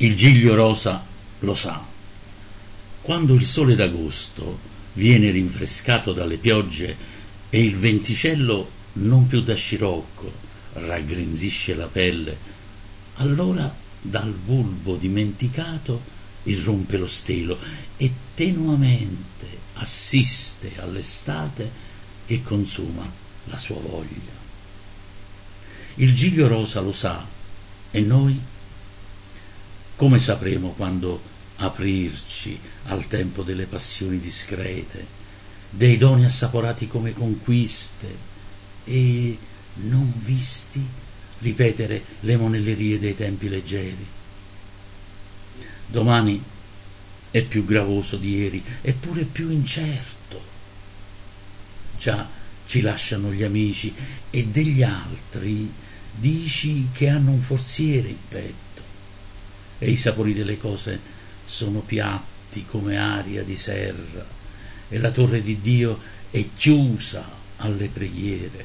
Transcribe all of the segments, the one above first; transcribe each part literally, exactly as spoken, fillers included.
Il giglio rosa lo sa. Quando il sole d'agosto viene rinfrescato dalle piogge e il venticello non più da scirocco raggrinzisce la pelle, allora dal bulbo dimenticato irrompe lo stelo e tenuamente assiste all'estate che consuma la sua voglia. Il giglio rosa lo sa, e noi? Come sapremo quando aprirci al tempo delle passioni discrete, dei doni assaporati come conquiste e non visti ripetere le monellerie dei tempi leggeri? Domani è più gravoso di ieri, eppure più incerto. Già ci lasciano gli amici e degli altri dici che hanno un forziere in petto. E i sapori delle cose sono piatti come aria di serra, e la torre di Dio è chiusa alle preghiere.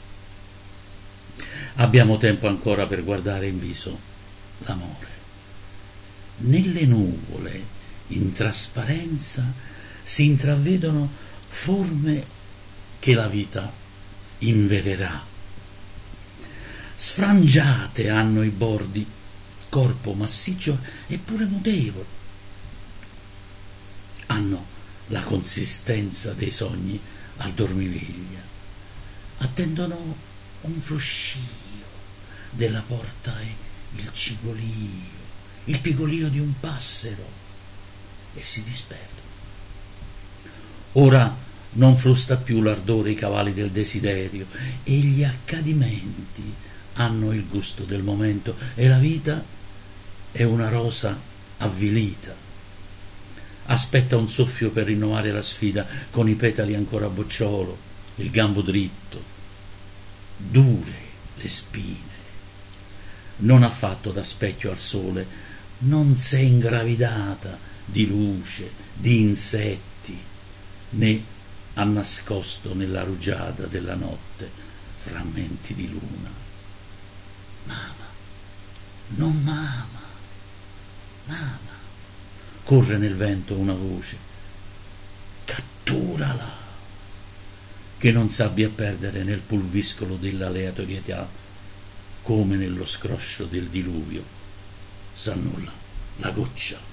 Abbiamo tempo ancora per guardare in viso l'amore. Nelle nuvole, in trasparenza, si intravedono forme che la vita invererà. Sfrangiate hanno i bordi, corpo massiccio eppure mutevole. Hanno la consistenza dei sogni al dormiveglia. Attendono un fruscio della porta e il cigolio, il pigolio di un passero, e si disperdono. Ora non frusta più l'ardore i cavalli del desiderio, e gli accadimenti hanno il gusto del momento, e la vita è una rosa avvilita. Aspetta un soffio per rinnovare la sfida, con i petali ancora a bocciolo, il gambo dritto, dure le spine. Non ha fatto da specchio al sole, non s'è ingravidata di luce, di insetti, né ha nascosto nella rugiada della notte frammenti di luna. Mama, non mama, mama. Corre nel vento una voce, catturala, che non s'abbia a perdere nel pulviscolo dell'aleatorietà, come nello scroscio del diluvio s'annulla la goccia.